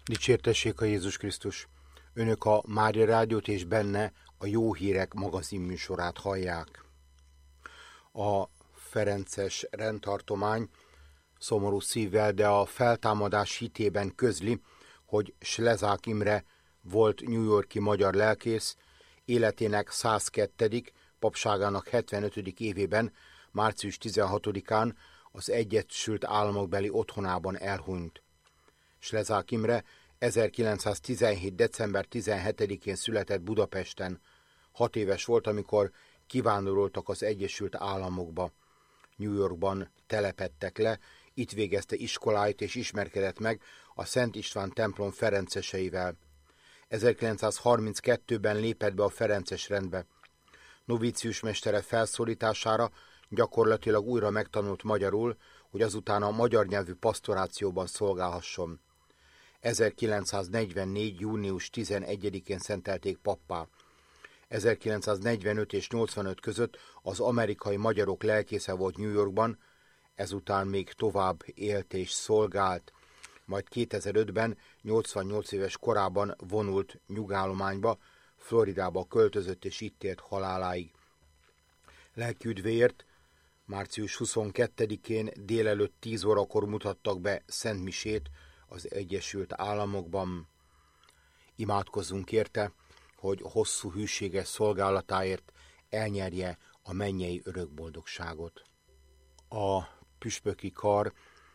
Dicsértessék a Jézus Krisztus! Önök a Mária Rádiót és benne a Jó Hírek magazin műsorát hallják. A ferences rendtartomány szomorú szívvel, de a feltámadás hitében közli, hogy Slezák Imre volt New York-i magyar lelkész, életének 102., papságának 75. évében, március 16-án az Egyesült Államokbeli otthonában elhunyt. Slezák Imre 1917. december 17-én született Budapesten. 6 éves volt, amikor kivándoroltak az Egyesült Államokba. New Yorkban telepedtek le, itt végezte iskoláit és ismerkedett meg a Szent István templom ferenceseivel. 1932-ben lépett be a ferences rendbe. Novícius mestere felszólítására gyakorlatilag újra megtanult magyarul, hogy azután a magyar nyelvű pasztorációban szolgálhasson. 1944. június 11-én szentelték pappá. 1945 és 85 között az amerikai magyarok lelkésze volt New Yorkban, ezután még tovább élt és szolgált, majd 2005-ben 88 éves korában vonult nyugállományba, Floridába költözött és itt élt haláláig. Lelkiüdvéért március 22-én délelőtt 10 órakor mutattak be szentmisét az Egyesült Államokban. Imádkozzunk érte, hogy hosszú hűséges szolgálatáért elnyerje a mennyei örökboldogságot. A püspöki kar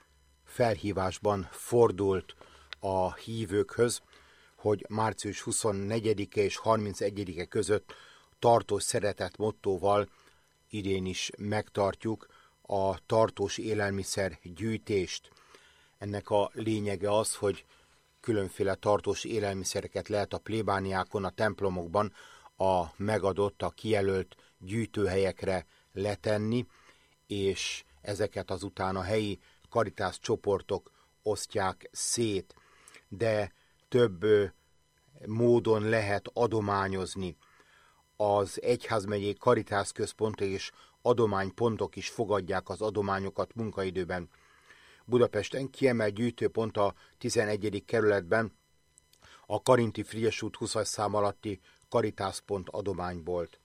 felhívásban fordult a hívőkhöz, hogy március 24-e és 31-e között tartós szeretet mottóval idén is megtartjuk a tartós élelmiszer gyűjtést. Ennek a lényege az, hogy különféle tartós élelmiszereket lehet a plébániákon, a templomokban a megadott, a kijelölt gyűjtőhelyekre letenni, és ezeket azután a helyi Caritas csoportok osztják szét, de több módon lehet adományozni. Az egyházmegyék Caritas központok és adománypontok is fogadják az adományokat munkaidőben. Budapesten kiemelt gyűjtőpont a 11. kerületben a Karinti Frigyes út 20-as szám alatti Caritas pont adománybolt.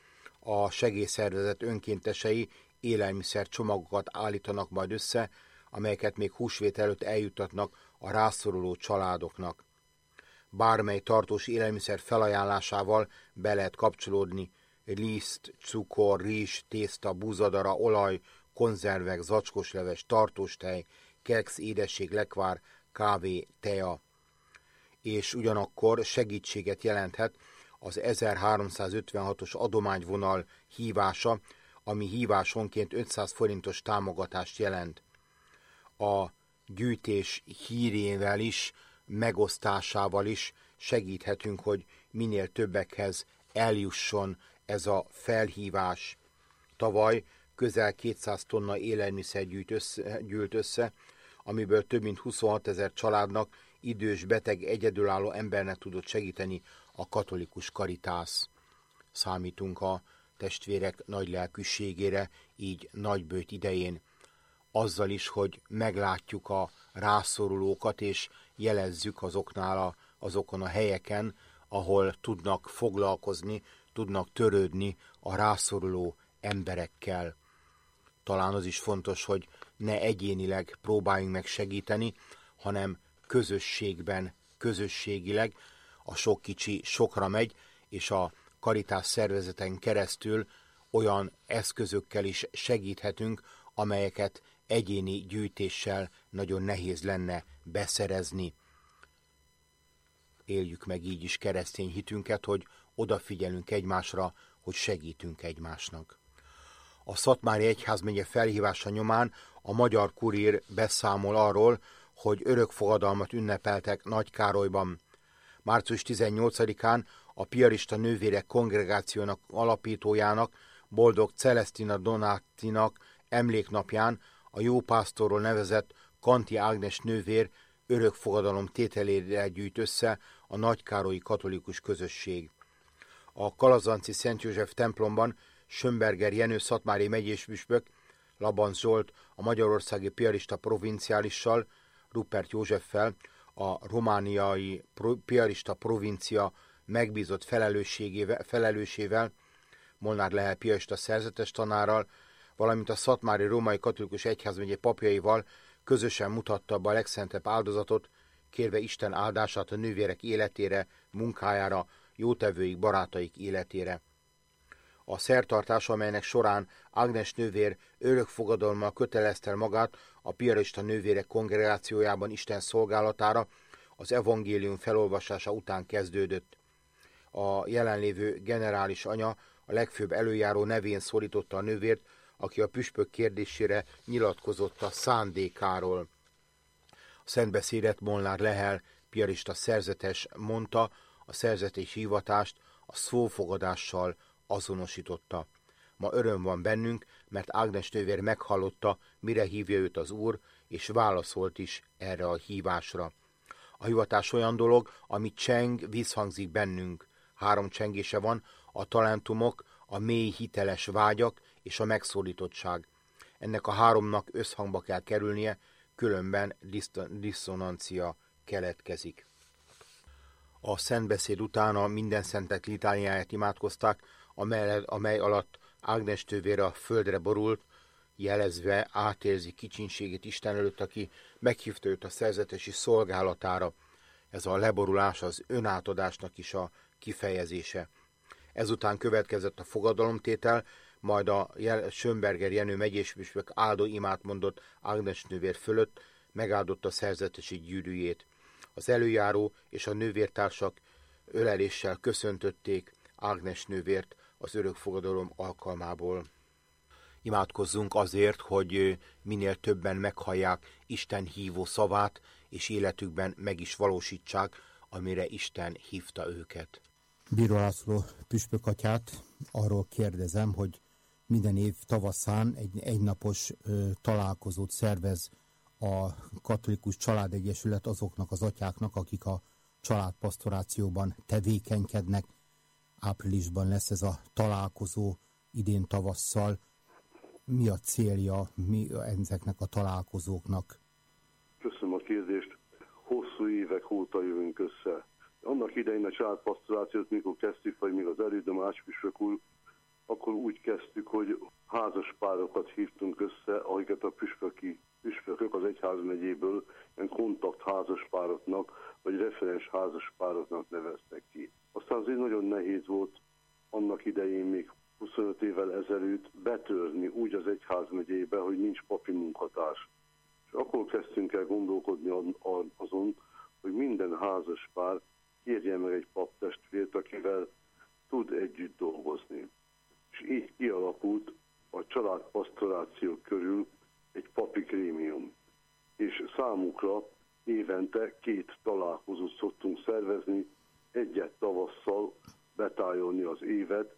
A segélyszervezet önkéntesei élelmiszer csomagokat állítanak majd össze, amelyeket még húsvét előtt eljuttatnak a rászoruló családoknak. Bármely tartós élelmiszer felajánlásával be lehet kapcsolódni: liszt, cukor, rizs, tészta, búzadara, olaj, konzervek, zacskósleves, tartóstej, keksz, édesség, lekvár, kávé, tea. És ugyanakkor segítséget jelenthet az 1356-os adományvonal hívása, ami hívásonként 500 forintos támogatást jelent. A gyűjtés hírével is, megosztásával is segíthetünk, hogy minél többekhez eljusson ez a felhívás. Tavaly közel 200 tonna élelmiszer gyűlt össze, amiből több mint 26 000 családnak, idős, beteg, egyedülálló embernek tudott segíteni a katolikus Caritas. Számítunk a testvérek nagy lelkűségére, így nagybőjt idején, azzal is, hogy meglátjuk a rászorulókat, és jelezzük azokon a helyeken, ahol tudnak foglalkozni, tudnak törődni a rászoruló emberekkel. Talán az is fontos, hogy ne egyénileg próbáljunk meg segíteni, hanem közösségben, közösségileg. A sok kicsi sokra megy, és a Caritas szervezeten keresztül olyan eszközökkel is segíthetünk, amelyeket egyéni gyűjtéssel nagyon nehéz lenne beszerezni. Éljük meg így is keresztény hitünket, hogy odafigyelünk egymásra, hogy segítünk egymásnak. A Szatmári Egyházmegye felhívása nyomán a Magyar Kurír beszámol arról, hogy örökfogadalmat ünnepeltek Nagykárolyban. Március 18-án a piarista nővérek kongregációnak alapítójának, Boldog Celestina Donátinak emléknapján a Jópásztorról nevezett Kanti Ágnes nővér örökfogadalom tételére gyűjt össze a nagykárolyi katolikus közösség. A Kalazanci Szent József templomban Schönberger Jenő szatmári megyéspüspök, Labanc Zsolt a magyarországi piarista provinciálissal, Rupert Józseffel, a romániai piarista provincia megbízott felelősével, Molnár Lehel piarista szerzetes tanárral, valamint a Szatmári Római Katolikus Egyházmegye papjaival közösen mutatta be a legszentebb áldozatot, kérve Isten áldását a nővérek életére, munkájára, jótevőik, barátaik életére. A szertartás, amelynek során Ágnes nővér örökfogadalommal kötelezte el magát a piarista nővérek kongregációjában Isten szolgálatára, az evangélium felolvasása után kezdődött. A jelenlévő generális anya a legfőbb előjáró nevén szólította a nővért, aki a püspök kérdésére nyilatkozott a szándékáról. A szentbeszédet Molnár Lehel piarista szerzetes mondta, a szerzetési hivatást a szófogadással azonosította. Ma öröm van bennünk, mert Ágnes nővér meghallotta, mire hívja őt az Úr, és válaszolt is erre a hívásra. A hivatás olyan dolog, ami cseng, visszhangzik bennünk. 3 csengése van, a talentumok, a mély hiteles vágyak és a megszólítottság. Ennek a 3-nak összhangba kell kerülnie, különben diszonancia keletkezik. A szentbeszéd után a minden szentek litániáját imádkozták, amely alatt Ágnes nővér a földre borult, jelezve átérzi kicsinségét Isten előtt, aki meghívta őt a szerzetesi szolgálatára. Ez a leborulás az önátadásnak is a kifejezése. Ezután következett a fogadalomtétel, majd a Schönberger Jenő megyéspüspök áldó imát mondott Ágnes nővér fölött, megáldotta szerzetesi gyűrűjét. Az előjáró és a nővértársak öleléssel köszöntötték Ágnes nővért az örökfogadalom alkalmából. Imádkozzunk azért, hogy minél többen meghallják Isten hívó szavát, és életükben meg is valósítsák, amire Isten hívta őket. Bíró László püspök atyát arról kérdezem, hogy minden év tavaszán egy egynapos találkozót szervez a Katolikus Családegyesület azoknak az atyáknak, akik a családpastorációban tevékenykednek. Áprilisban lesz ez a találkozó, idén tavasszal. Mi a célja ezeknek a találkozóknak? Köszönöm a kérdést. Hosszú évek óta jövünk össze. Annak idején a családpastorációt, mikor kezdtük, vagy még az elődöm áspüspök úr, akkor úgy kezdtük, hogy házas párokat hívtunk össze, akiket a püspökök az egyházmegyéből ilyen kontakt házaspároknak, vagy referens házaspároknak neveztek ki. Aztán azért nagyon nehéz volt annak idején, még 25 évvel ezelőtt betörni úgy az egyházmegyébe, hogy nincs papi munkatárs. És akkor kezdtünk el gondolkodni azon, hogy minden házaspár kérje meg egy paptestvért, akivel tud együtt dolgozni. És így kialakult a családpastoráció körül egy papi grémium. És számukra évente 2 találkozót szoktunk szervezni, egyet tavasszal betájolni az évet,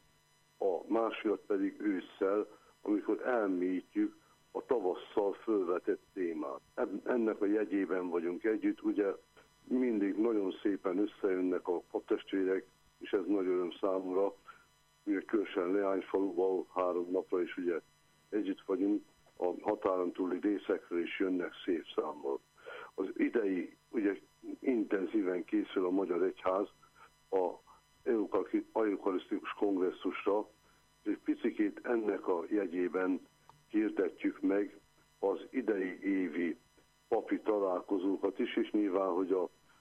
a másikat pedig ősszel, amikor elmélyítjük a tavasszal fölvetett témát. Ennek a jegyében vagyunk együtt, ugye mindig nagyon szépen összejönnek a paptestvérek, és ez nagy öröm számomra, ugye különösen Leányfaluban 3 napra is ugye együtt vagyunk, a határon túli részekről is jönnek szép számmal. Az idei ugye intenzíven készül a Magyar Egyház a eukarisztikus kongresszusra, és egy picikét ennek a jegyében hirdetjük meg az idei évi papi találkozókat is, és nyilván, hogy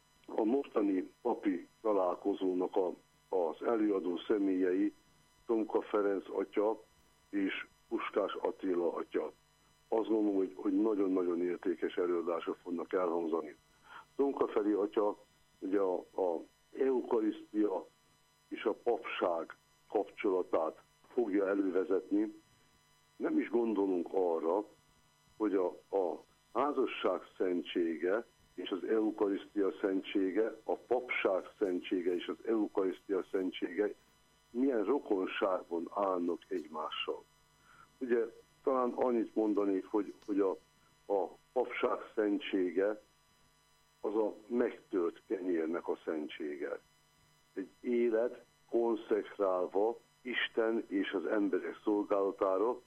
a mostani papi találkozónak az előadó személyei Tomka Ferenc atya és Puskás Attila atya. Azt gondolom, hogy nagyon-nagyon értékes előadások fognak elhangzani. Tomka Feri atya ugye a eukarisztia és a papság kapcsolatát fogja elővezetni. Nem is gondolunk arra, hogy a házasság szentsége és az eukarisztia szentsége, a papság szentsége és az eukarisztia szentsége milyen rokonságban állnak egymással. Ugye talán annyit mondanék, hogy a papság szentsége az a megtört kenyérnek a szentsége. Egy élet konszekrálva Isten és az emberek szolgálatára,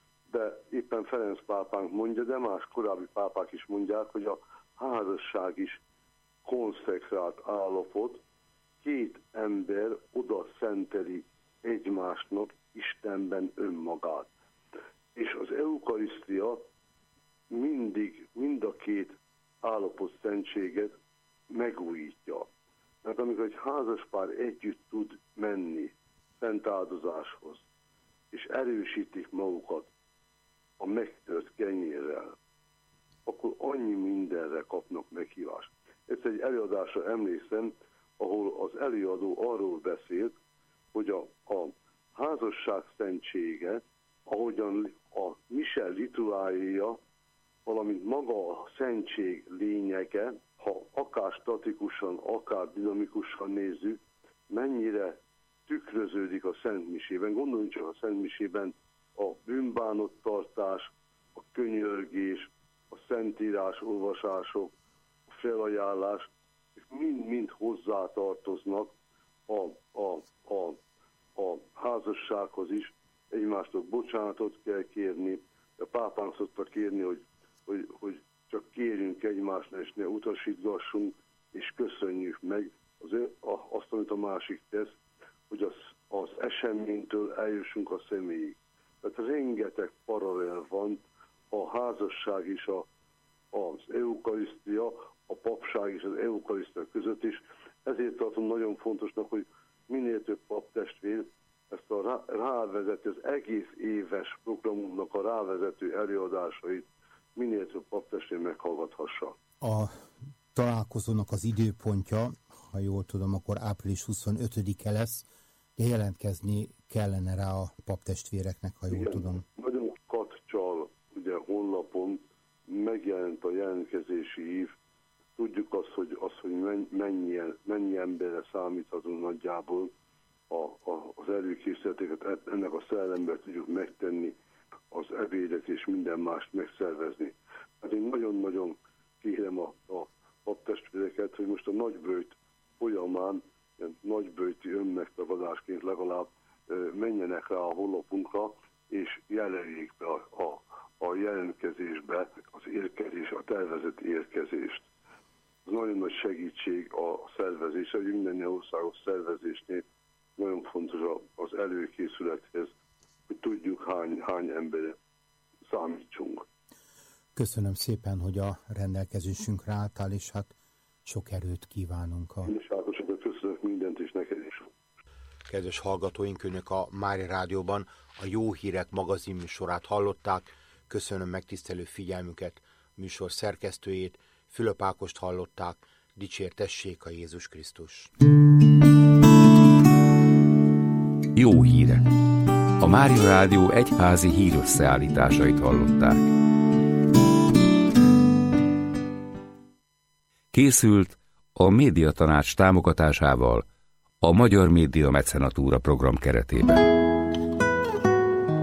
de éppen Ferenc pápánk mondja, de más korábbi pápák is mondják, hogy a házasság is konszekrált állapot, két ember oda szenteli egymásnak Istenben önmagát. És az eukarisztia mindig mind a két állapot szentséget megújítja. Mert amikor egy házaspár együtt tud menni szent áldozáshoz, és erősítik magukat a megtört kenyérrel, akkor annyi mindenre kapnak meghívást. Egyszer egy előadásra emlékszem, ahol az előadó arról beszélt, hogy a házasság szentsége, ahogyan a mise rituálja, valamint maga a szentség lényege, ha akár statikusan, akár dinamikusan nézzük, mennyire tükröződik a Szent Misében. Gondoljunk csak a Szent Misében a bűnbánott tartás, a könyörgés, a szentírás olvasások, a felajánlás, mind-mind hozzátartoznak a házassághoz is. Egymástól bocsánatot kell kérni. A pápánk szokta kérni, hogy csak kérjünk egymásnak, és ne utasítgassunk, és köszönjük meg azt, amit a másik tesz, hogy az eseménytől eljussunk a személyig. Tehát rengeteg paralel van a házasság és az eukarisztia, a papság és az eukarisztia között is. Ezért tartom nagyon fontosnak, hogy minél több paptestvér ezt a rávezető, az egész éves programunknak a rávezető előadásait minél több paptestvér meghallgathassa. A találkozónak az időpontja, ha jól tudom, akkor április 25-e lesz, de jelentkezni kellene rá a paptestvéreknek, ha jól tudom. Nagyon katcsal, ugye honlapon megjelent a jelentkezési hív. Tudjuk azt, hogy mennyi emberre számíthatunk nagyjából az előkészületeket, ennek a szellemben tudjuk megtenni, az ebédet és minden mást megszervezni. Hát én nagyon-nagyon kérem a paptestvéreket, hogy most a nagyböjt folyamán, nagyböjti önmegtagadásként legalább menjenek rá a honlapunkra, és jeleljék be a jelentkezésbe az érkezés, a tervezett érkezést. Ez nagyon nagy segítség a szervezésre, hogy minden országos szervezésnél nagyon fontos az előkészülethez, hogy tudjuk hány emberre számítsunk. Köszönöm szépen, hogy a rendelkezésünkre álltál, és hát sok erőt kívánunk. Én is Ákosodra köszönök mindent, és neked is. Kedves hallgatóink, önök a Mária Rádióban a Jó Hírek magazin műsorát hallották. Köszönöm megtisztelő figyelmüket, műsor szerkesztőjét, Fülöp Ákost hallották. Dicsértessék a Jézus Krisztus! Jó hírek! A Mária Rádió egyházi hírösszeállításait hallották. Készült a Médiatanács támogatásával a Magyar Média Mecenatúra program keretében.